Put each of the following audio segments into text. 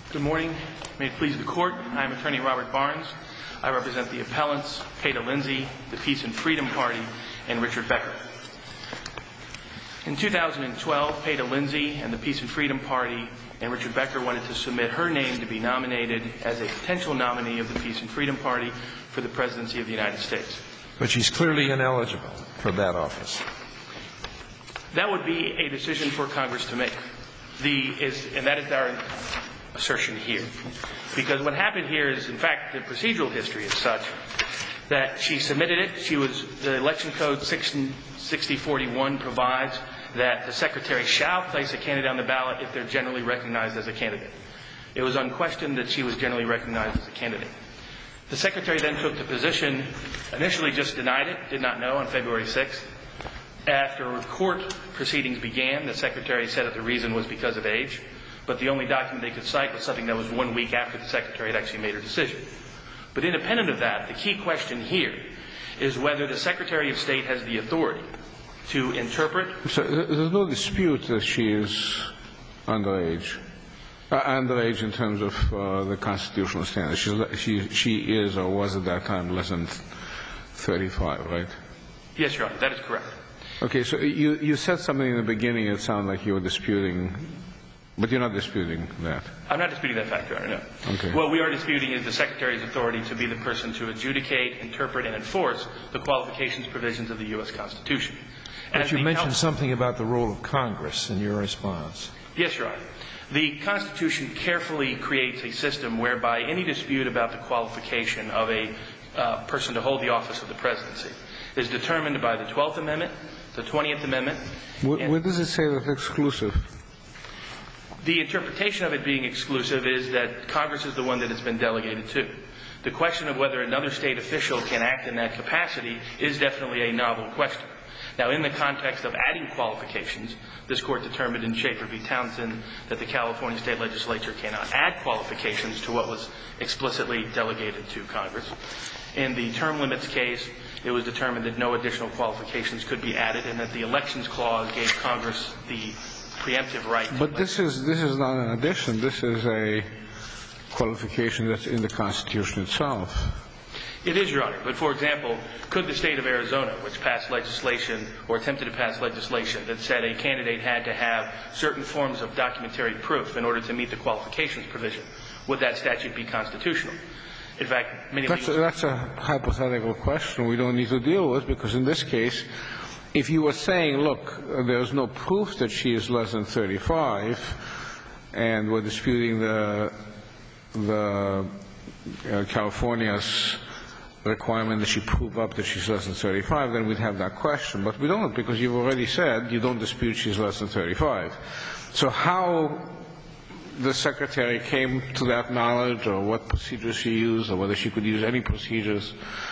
Good morning. May it please the Court. I am Attorney Robert Barnes. I represent the appellants, Peta Lindsay, the Peace and Freedom Party, and Richard Becker. In 2012, Peta Lindsay and the Peace and Freedom Party and Richard Becker wanted to submit her name to be nominated as a potential nominee of the Peace and Freedom Party for the presidency of the United States. But she's clearly ineligible for that office. That would be a decision for Congress to make. And that is our assertion here. Because what happened here is, in fact, the procedural history is such that she submitted it. The Election Code 6041 provides that the Secretary shall place a candidate on the ballot if they're generally recognized as a candidate. It was unquestioned that she was generally recognized as a candidate. The Secretary then took the position, initially just denied it, did not know, on February 6th. After court proceedings began, the Secretary said that the reason was because of age, but the only document they could cite was something that was 1 week after the Secretary had actually made her decision. But independent of that, the key question here is whether the Secretary of State has the authority to interpret. So there's no dispute that she is underage. Underage in terms of the constitutional standards. She is or was at that time less than 35, right? Yes, Your Honor, that is correct. Okay, so you said something in the beginning that sounded like you were disputing, but you're not disputing that. I'm not disputing that fact, Your Honor, no. Okay. What we are disputing is the Secretary's authority to be the person to adjudicate, interpret, and enforce the qualifications provisions of the U.S. Constitution. But you mentioned something about the role of Congress in your response. Yes, Your Honor. The Constitution carefully creates a system whereby any dispute about the qualification of a person to hold the office of the presidency is determined by the 12th Amendment, the 20th Amendment. Where does it say that it's exclusive? The interpretation of it being exclusive is that Congress is the one that it's been delegated to. The question of whether another state official can act in that capacity is definitely a novel question. Now, in the context of adding qualifications, this Court determined in Schaefer v. Townsend that the California State Legislature cannot add qualifications to what was explicitly delegated to Congress. In the term limits case, it was determined that no additional qualifications could be added and that the Elections Clause gave Congress the preemptive right. But this is not an addition. This is a qualification that's in the Constitution itself. It is, Your Honor. But, for example, could the state of Arizona, which passed legislation or attempted to pass legislation that said a candidate had to have certain forms of documentary proof in order to meet the qualifications provision, would that statute be constitutional? In fact, that's a hypothetical question we don't need to deal with, because in this case, if you were saying, look, there's no proof that she is less than 35, and we're disputing the California's requirement that she prove up that she's less than 35, then we'd have that question. But we don't, because you've already said you don't dispute she's less than 35. So how the Secretary came to that knowledge, or what procedures she used, or whether she could use any procedures,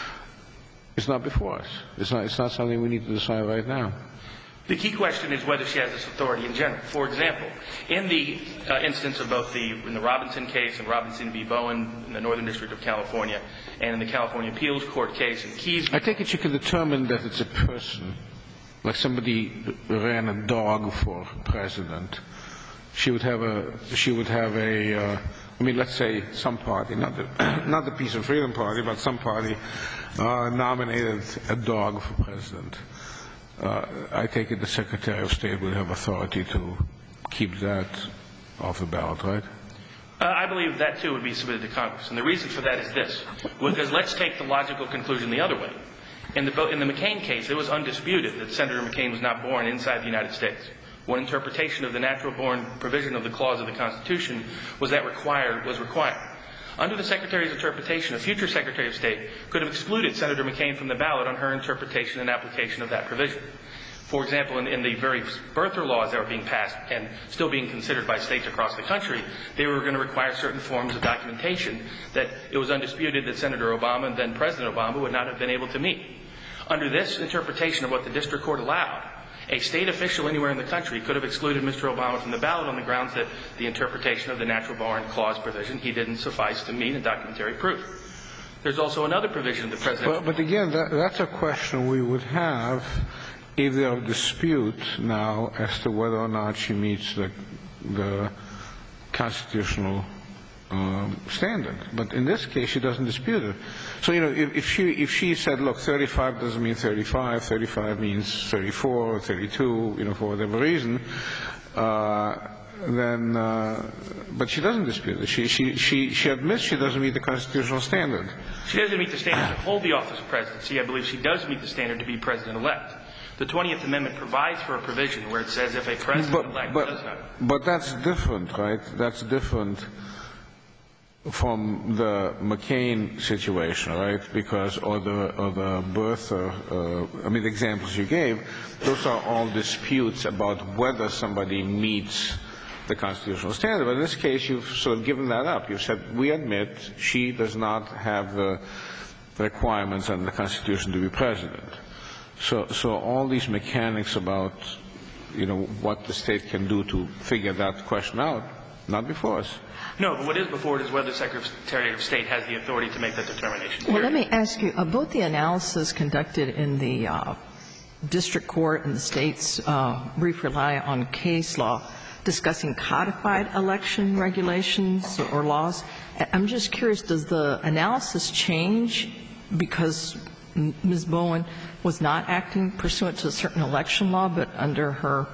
is not before us. It's not something we need to decide right now. The key question is whether she has this authority in general. For example, in the instance of both in the Robinson case and Robinson v. Bowen in the Northern District of California, and in the California Appeals Court case in Keys. I take it you can determine that it's a person, like somebody ran a dog for president. She would have a I mean, let's say some party, not the Peace and Freedom Party, but some party nominated a dog for president. I take it the Secretary of State would have authority to keep that off the ballot, right? I believe that, too, would be submitted to Congress. And the reason for that is this. Because let's take the logical conclusion the other way. In the McCain case, it was undisputed that Senator McCain was not born inside the United States. One interpretation of the natural-born provision of the clause of the Constitution was required. Under the Secretary's interpretation, a future Secretary of State could have excluded Senator McCain from the ballot on her interpretation and application of that provision. For example, in the very birther laws that were being passed and still being considered by states across the country, they were going to require certain forms of documentation that it was undisputed that Senator Obama and then President Obama would not have been able to meet. Under this interpretation of what the district court allowed, a state official anywhere in the country could have excluded Mr. Obama from the ballot on the grounds that the interpretation of the natural-born clause provision, he didn't suffice to meet a documentary proof. There's also another provision of the President. But again, that's a question we would have if there are dispute now as to whether or not she meets the constitutional standard. But in this case, she doesn't dispute it. So, if she said, look, 35 doesn't mean 35, 35 means 34 or 32, for whatever reason, then, but she doesn't dispute it. She admits she doesn't meet the constitutional standard. She doesn't meet the standard to hold the office of presidency. I believe she does meet the standard to be president-elect. The 20th Amendment provides for a provision where it says if a president-elect does not. But that's different, right? That's different from the McCain situation, right? Because, or the birth, the examples you gave, those are all disputes about whether somebody meets the constitutional standard. But in this case, you've sort of given that up. You've said, we admit she does not have the requirements under the Constitution to be president. So all these mechanics about, what the state can do to figure that question out, not before us. No, but what is before it is whether the Secretary of State has the authority to make that determination. Well, let me ask you, both the analysis conducted in the district court and the state's brief rely on case law discussing codified election regulations or laws. I'm just curious, does the analysis change because Ms. Bowen was not acting pursuant to a certain election law, but under her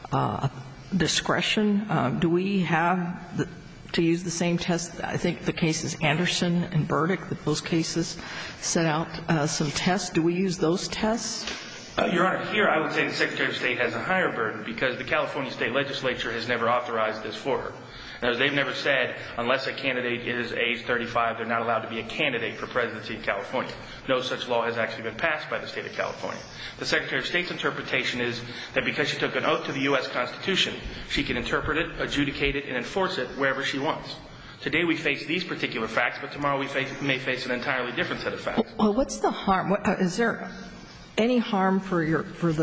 discretion? Do we have to use the same test? I think the cases Anderson and Burdick, that those cases set out some tests. Do we use those tests? Your Honor, here I would say the Secretary of State has a higher burden because the California State Legislature has never authorized this for her. Now, they've never said unless a candidate is age 35, they're not allowed to be a candidate for presidency in California. No such law has actually been passed by the state of California. The Secretary of State's interpretation is that because she took an oath to the U.S. Constitution, she can interpret it, adjudicate it, and enforce it wherever she wants. Today we face these particular facts, but tomorrow we may face an entirely different set of facts. Well, what's the harm? Is there any harm for your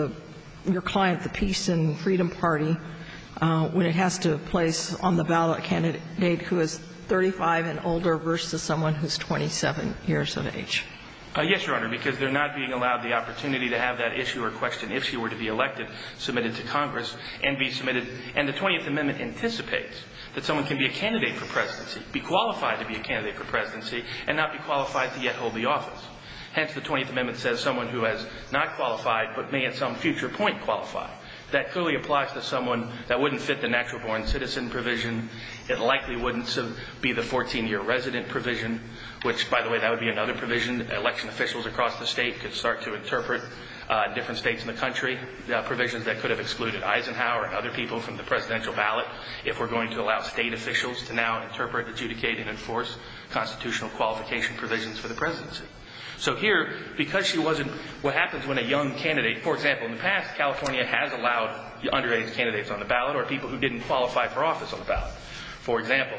client, the Peace and Freedom Party, when it has to place on the ballot a candidate who is 35 and older versus someone who's 27 years of age? Yes, Your Honor, because they're not being allowed the opportunity to have that issue or question, if she were to be elected, submitted to Congress and be submitted. And the 20th Amendment anticipates that someone can be a candidate for presidency, be qualified to be a candidate for presidency, and not be qualified to yet hold the office. Hence, the 20th Amendment says someone who has not qualified but may at some future point qualify. That clearly applies to someone that wouldn't fit the natural-born citizen provision. It likely wouldn't be the 14-year resident provision, which, by the way, that would be another provision. Election officials across the state could start to interpret in different states in the country provisions that could have excluded Eisenhower and other people from the presidential ballot if we're going to allow state officials to now interpret, adjudicate, and enforce constitutional qualification provisions for the presidency. So here, because she wasn't, what happens when a young candidate, for example, in the past, California has allowed underage candidates on the ballot or people who didn't qualify for office on the ballot. For example,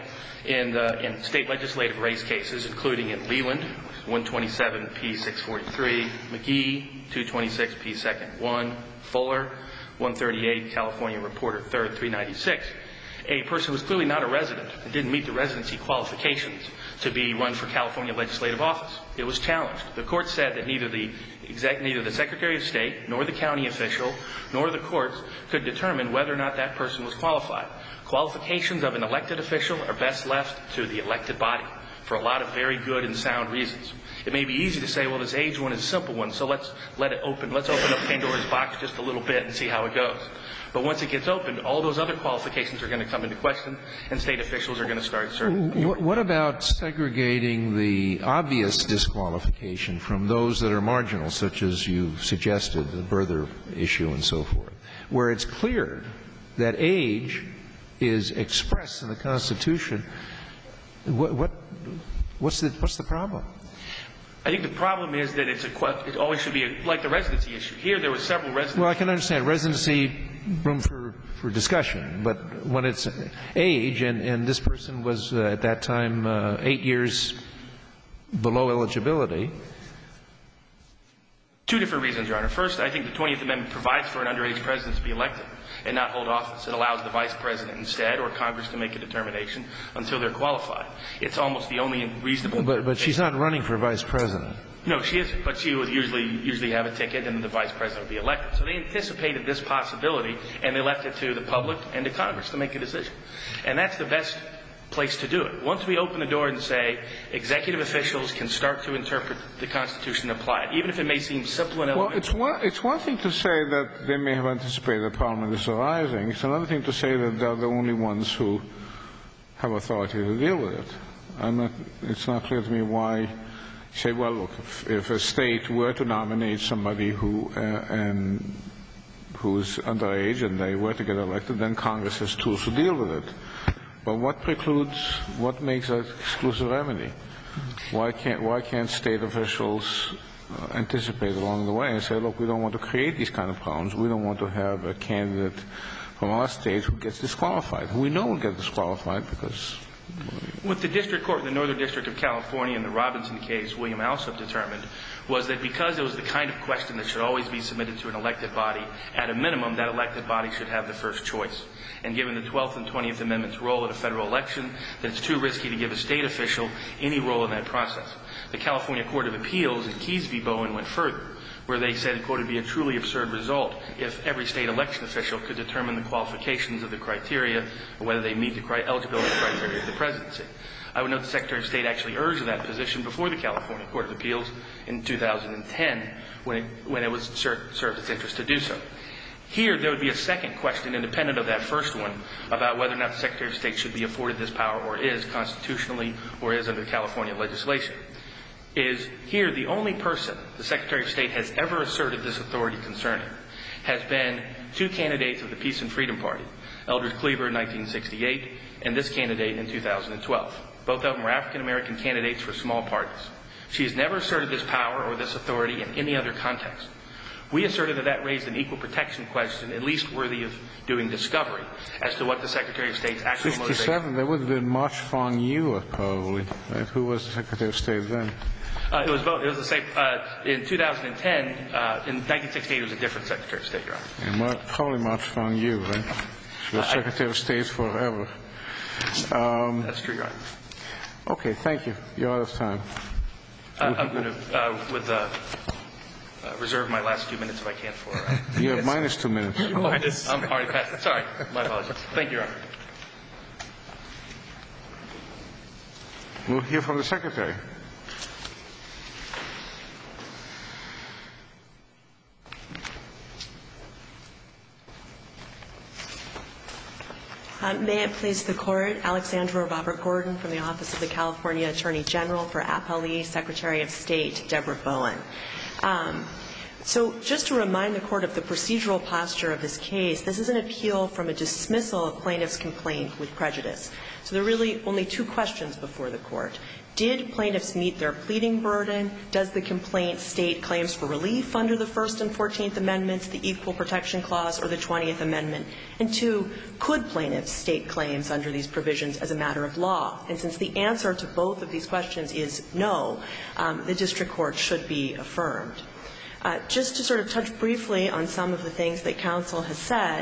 in state legislative race cases, including in Leland, 127 P. 643, McGee, 226 P. 2nd 1, Fuller, 138 California Reporter 3rd 396, a person who was clearly not a resident and didn't meet the residency qualifications to be run for California legislative office. It was challenged. The court said that neither the Secretary of State nor the county official nor the courts could determine whether or not that person was qualified. Qualifications of an elected official are best left to the elected body for a lot of very good and sound reasons. It may be easy to say, well, this age one is a simple one, so let's open up Pandora's box just a little bit and see how it goes. But once it gets opened, all those other qualifications are going to come into question, and state officials are going to start serving. What about segregating the obvious disqualification from those that are marginal, such as you suggested, the birther issue and so forth, where it's clear that age is expressed in the Constitution? What's the problem? I think the problem is that it always should be like the residency issue. Here, there were several residencies. Well, I can understand residency, room for discussion, but when it's age, and this person was at that time 8 years below eligibility. Two different reasons, Your Honor. First, I think the 20th Amendment provides for an underage president to be elected and not hold office. It allows the vice president instead or Congress to make a determination until they're qualified. It's almost the only reasonable. But she's not running for vice president. No, she isn't. But she would usually have a ticket and the vice president would be elected. So they anticipated this possibility and they left it to the public and to Congress to make a decision. And that's the best place to do it. Once we open the door and say executive officials can start to interpret the Constitution and apply it, even if it may seem simple and elementary. Well, it's one thing to say that they may have anticipated the Parliament is arising. It's another thing to say that they're the only ones who have authority to deal with it. It's not clear to me why you say, well, look, if a state were to nominate somebody who's underage and they were to get elected, then Congress has tools to deal with it. But what makes that exclusive remedy? Why can't state officials anticipate along the way and say, look, we don't want to create these kind of problems. We don't want to have a candidate from our state who gets disqualified. We know will get disqualified because... What the district court in the Northern District of California in the Robinson case, William Alsop determined, was that because it was the kind of question that should always be submitted to an elected body, at a minimum, that elected body should have the first choice. And given the 12th and 20th Amendments' role in a federal election, that it's too risky to give a state official any role in that process. The California Court of Appeals in Keyes v. Bowen went further, where they said, quote, it would be a truly absurd result if every state election official could determine the qualifications of the criteria or whether they meet the eligibility criteria of the presidency. I would note the Secretary of State actually urged that position before the California Court of Appeals in 2010 when it was served its interest to do so. Here, there would be a second question, independent of that first one, about whether or not the Secretary of State should be afforded this power or is constitutionally or is under California legislation. Is here the only person the Secretary of State has ever asserted this authority concerning has been two candidates of the Peace and Freedom Party, Eldridge Cleaver in 1968 and this candidate in 2012. Both of them were African-American candidates for small parties. She has never asserted this power or this authority in any other context. We asserted that that raised an equal protection question, at least worthy of doing discovery, as to what the Secretary of State's actual motivation. 67, there would have been March Fong Yu, probably. Right? Who was the Secretary of State then? It was both. It was the same. In 2010, in 1968, it was a different Secretary of State, Your Honor. Yeah, probably March Fong Yu, right? She was Secretary of State forever. That's true, Your Honor. Okay, thank you. You're out of time. I'm going to, reserve my last 2 minutes if I can for... You have minus 2 minutes. I'm already past it. Sorry. My apologies. Thank you, Your Honor. We'll hear from the Secretary. May it please the Court, Alexandra Robert Gordon from the Office of the California Attorney General for Appellee Secretary of State Deborah Bowen. So just to remind the Court of the procedural posture of this case, this is an appeal from a dismissal of plaintiff's complaint with prejudice. So there are really only two questions before the Court. Did plaintiffs meet their pleading burden? Does the complaint state claims for relief under the First and 14th Amendments, the Equal Protection Clause, or the 20th Amendment? And two, could plaintiffs state claims under these provisions as a matter of law? And since the answer to both of these questions is no, the district court should be affirmed. Just to sort of touch briefly on some of the things that counsel has said,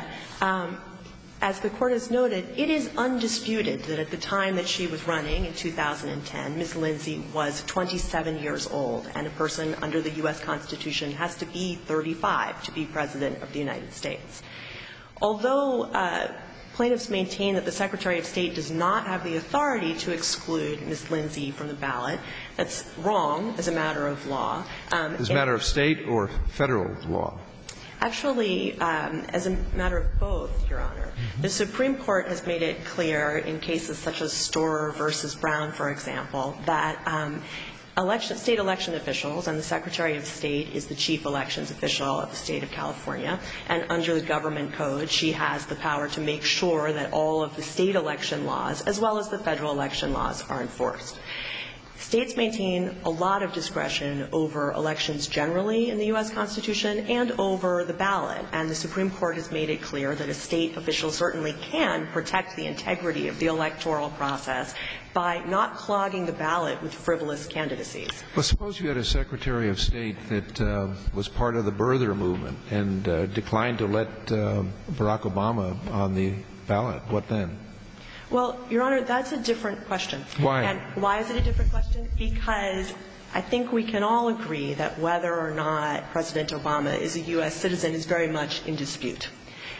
as the Court has noted, it is undisputed that at the time that she was running in 2010, Ms. Lindsay was 27 years old, and a person under the U.S. Constitution has to be 35 to be President of the United States. Although plaintiffs maintain that the Secretary of State does not have the authority to exclude Ms. Lindsay from the ballot, that's wrong as a matter of law. As a matter of state or federal law? Actually, as a matter of both, Your Honor. The Supreme Court has made it clear in cases such as Storer v. Brown, for example, that state election officials, and the Secretary of State is the chief elections official of the State of California, and under the government code, she has the power to make sure that all of the state election laws, as well as the federal election laws, are enforced. States maintain a lot of discretion over elections generally in the U.S. Constitution and over the ballot, and the Supreme Court has made it clear that a state official certainly can protect the integrity of the electoral process by not clogging the ballot with frivolous candidacies. Well, suppose you had a Secretary of State that was part of the birther movement and declined to let Barack Obama on the ballot. What then? Well, Your Honor, that's a different question. Why? And why is it a different question? Because I think we can all agree that whether or not President Obama is a U.S. citizen is very much in dispute.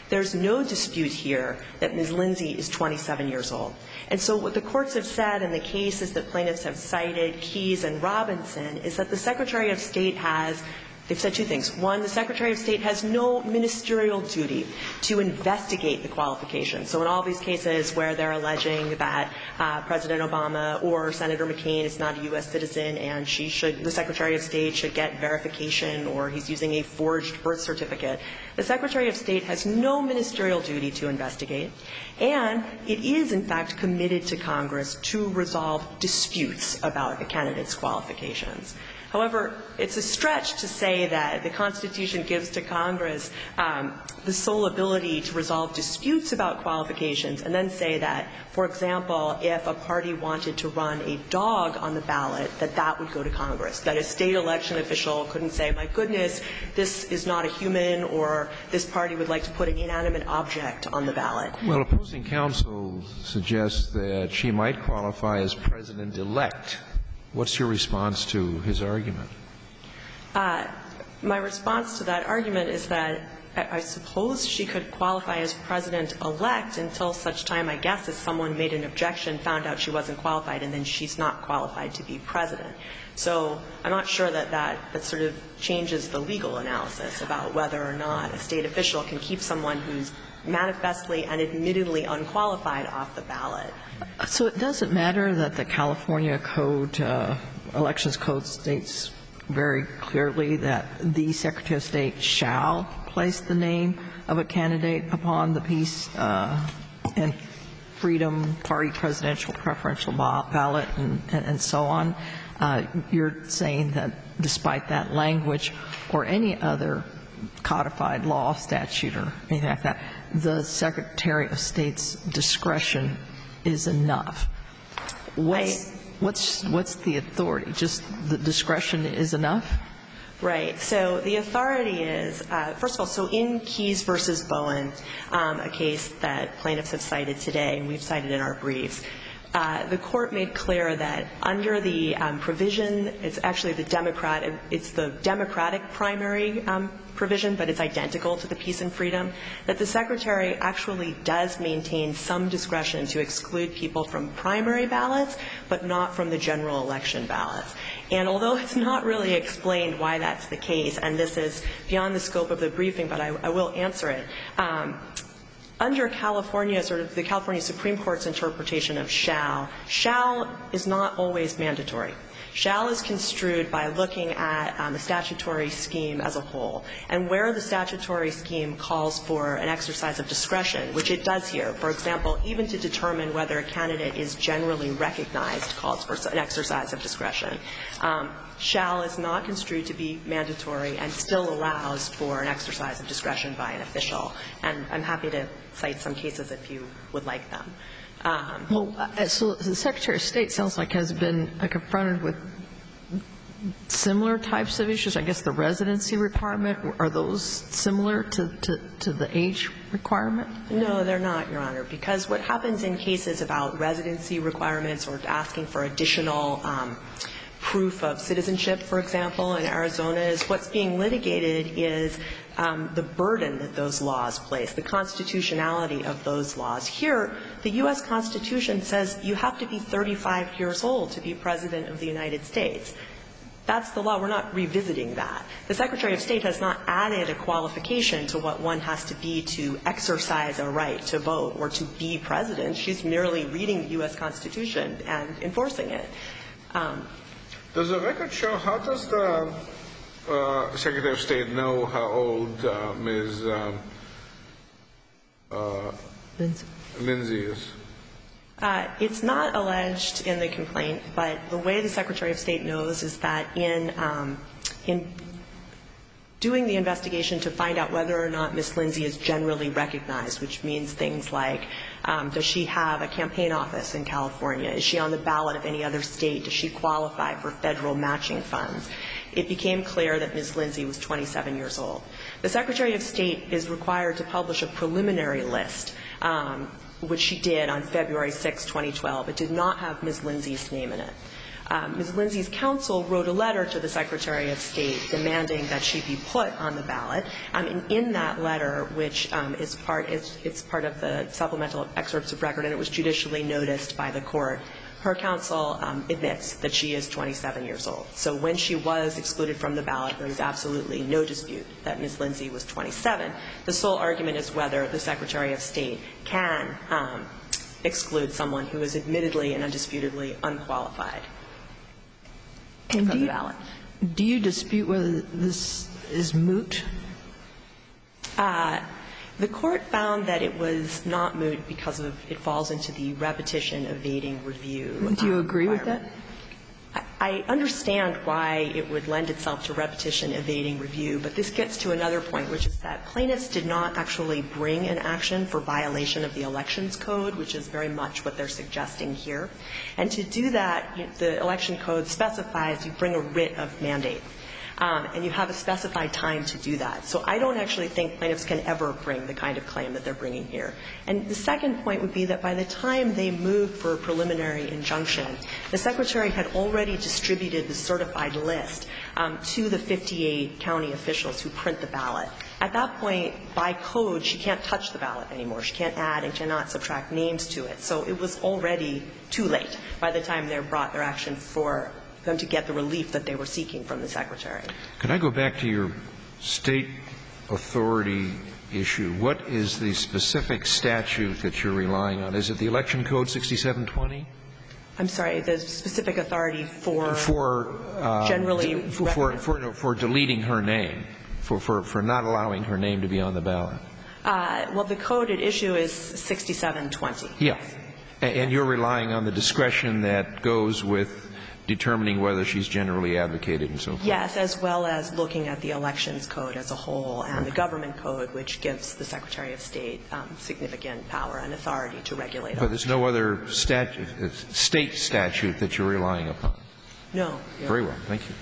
There's no dispute here that Ms. Lindsay is 27 years old. And so what the courts have said in the cases that plaintiffs have cited, Keyes and Robinson, is that the Secretary of State has – they've said two things. One, the Secretary of State has no ministerial duty to investigate the qualifications. So in all these cases where they're alleging that President Obama or Senator McCain is not a U.S. citizen and the Secretary of State should get verification or he's using a forged birth certificate, the Secretary of State has no ministerial duty to investigate, and it is, in fact, committed to Congress to resolve disputes about a candidate's qualifications. However, it's a stretch to say that the Constitution gives to Congress the sole ability to resolve disputes about qualifications and then say that, for example, if a party wanted to run a dog on the ballot, that would go to Congress, that a state election official couldn't say, my goodness, this is not a human, or this party would like to put an inanimate object on the ballot. Well, opposing counsel suggests that she might qualify as president-elect. What's your response to his argument? My response to that argument is that I suppose she could qualify as president-elect until such time, I guess, as someone made an objection, found out she wasn't qualified, and then she's not qualified to be president. So I'm not sure that sort of changes the legal analysis about whether or not a state official can keep someone who's manifestly and admittedly unqualified off the ballot. So it doesn't matter that the California Code, Elections Code, states very clearly that the Secretary of State shall place the name of a candidate upon the Peace and Freedom Party presidential preferential ballot and so on. You're saying that despite that language or any other codified law, statute, or anything like that, the Secretary of State's discretion is enough. What's the authority? Just the discretion is enough? Right. So the authority is, first of all, so in Keyes v. Bowen, a case that plaintiffs have cited today, and we've cited in our briefs, the court made clear that under the provision, it's actually the Democratic primary provision, but it's identical to the Peace and Freedom, that the Secretary actually does maintain some discretion to exclude people from primary ballots, but not from the general election ballots. And although it's not really explained why that's the case, and this is beyond the scope of the briefing, but I will answer it, under California, sort of the California Supreme Court's interpretation of shall is not always mandatory. Shall is construed by looking at the statutory scheme as a whole. And where the statutory scheme calls for an exercise of discretion, which it does here, for example, even to determine whether a candidate is generally recognized calls for an exercise of discretion. Shall is not construed to be mandatory and still allows for an exercise of discretion by an official. And I'm happy to cite some cases if you would like them. So the Secretary of State sounds like has been confronted with similar types of issues. I guess the residency requirement, are those similar to the age requirement? No, they're not, Your Honor, because what happens in cases about residency requirements or asking for additional proof of citizenship, for example, in Arizona, is what's being litigated is the burden that those laws place, the constitutionality of those laws. Here, the U.S. Constitution says you have to be 35 years old to be President of the United States. That's the law. We're not revisiting that. The Secretary of State has not added a qualification to what one has to be to exercise a right to vote or to be President. She's merely reading the U.S. Constitution and enforcing it. Does the record show, how does the Secretary of State know how old Ms. Lindsay is? It's not alleged in the complaint, but the way the Secretary of State knows is that in doing the investigation to find out whether or not Ms. Lindsay is generally recognized, which means things like, does she have a campaign office in California? Is she on the ballot of any other state? Does she qualify for federal matching funds? It became clear that Ms. Lindsay was 27 years old. The Secretary of State is required to publish a preliminary list, which she did on February 6, 2012. It did not have Ms. Lindsay's name in it. Ms. Lindsay's counsel wrote a letter to the Secretary of State demanding that she be put on the ballot. And in that letter, which is part of the supplemental excerpts of record, and it was judicially noticed by the court, her counsel admits that she is 27 years old. So when she was excluded from the ballot, there was absolutely no dispute that Ms. Lindsay was 27. The sole argument is whether the Secretary of State can exclude someone who is admittedly and undisputedly unqualified from the ballot. Do you dispute whether this is moot? The court found that it was not moot because it falls into the repetition evading review. Do you agree with that? I understand why it would lend itself to repetition evading review, but this gets to another point, which is that plaintiffs did not actually bring an action for violation of the Elections Code, which is very much what they're suggesting here. And to do that, the Election Code specifies you bring a writ of mandate. And you have a specified time to do that. So I don't actually think plaintiffs can ever bring the kind of claim that they're bringing here. And the second point would be that by the time they moved for a preliminary injunction, the Secretary had already distributed the certified list to the 58 county officials who print the ballot. At that point, by code, she can't touch the ballot anymore. She can't add and cannot subtract names to it. So it was already too late by the time they brought their action for them to get the relief that they were seeking from the Secretary. Could I go back to your State authority issue? What is the specific statute that you're relying on? Is it the Election Code 6720? I'm sorry, the specific authority for generally for deleting her name, for not allowing her name to be on the ballot. Well, the code at issue is 6720. Yeah. And you're relying on the discretion that goes with determining whether she's generally advocated and so forth. Yes, as well as looking at the Elections Code as a whole and the Government Code, which gives the Secretary of State significant power and authority to regulate. But there's no other State statute that you're relying upon? No. Very well. Thank you.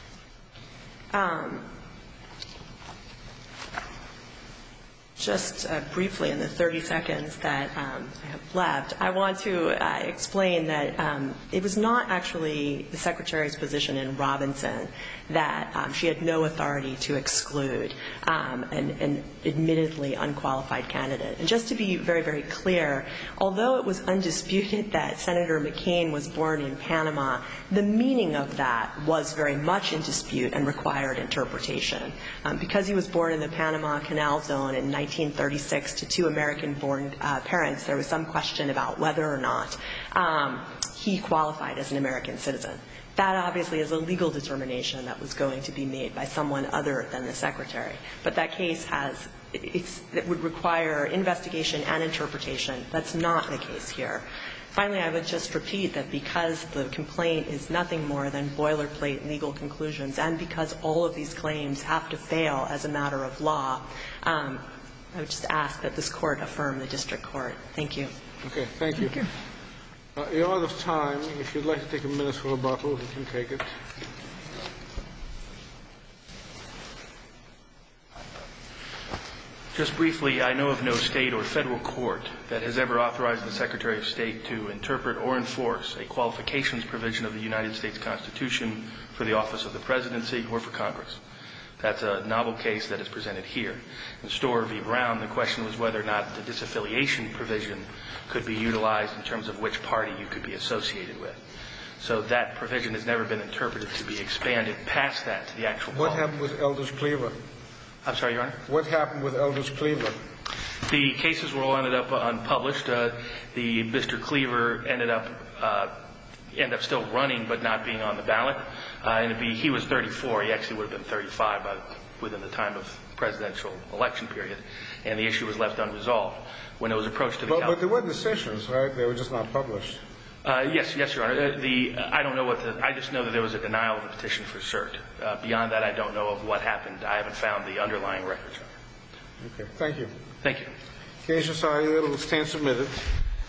Just briefly, in the 30 seconds that I have left, I want to explain that it was not actually the Secretary's position in Robinson that she had no authority to exclude an admittedly unqualified candidate. And just to be very, very clear, although it was undisputed that Senator McCain was born in Panama, the meaning of that was very much in dispute and required interpretation. Because he was born in the Panama Canal Zone in 1936 to two American-born parents, there was some question about whether or not he qualified as an American citizen. That obviously is a legal determination that was going to be made by someone other than the Secretary. But that case it would require investigation and interpretation. That's not the case here. Finally, I would just repeat that because the complaint is nothing more than boilerplate legal conclusions and because all of these claims have to fail as a matter of law, I would just ask that this Court affirm the district court. Thank you. Okay. Thank you. You're out of time. If you'd like to take a minute for rebuttal, you can take it. Just briefly, I know of no state or federal court that has ever authorized the Secretary of State to interpret or enforce a qualifications provision of the United States Constitution for the office of the presidency or for Congress. That's a novel case that is presented here. In Storer v. Brown, the question was whether or not the disaffiliation provision could be utilized in terms of which party you could be associated with. So that provision has never been interpreted to be expanded past that to the actual What happened with Eldridge Cleaver? I'm sorry, Your Honor? What happened with Eldridge Cleaver? The cases were all ended up unpublished. Mr. Cleaver ended up still running but not being on the ballot. He was 34. He actually would have been 35 within the time of presidential election period, and the issue was left unresolved. When it was approached to the But there were decisions, right? They were just not published. Yes, Your Honor. I don't know I just know that there was a denial of the petition for cert. Beyond that, I don't know of what happened. I haven't found the underlying records. Okay. Thank you. Thank you. Case decided. It will stand submitted.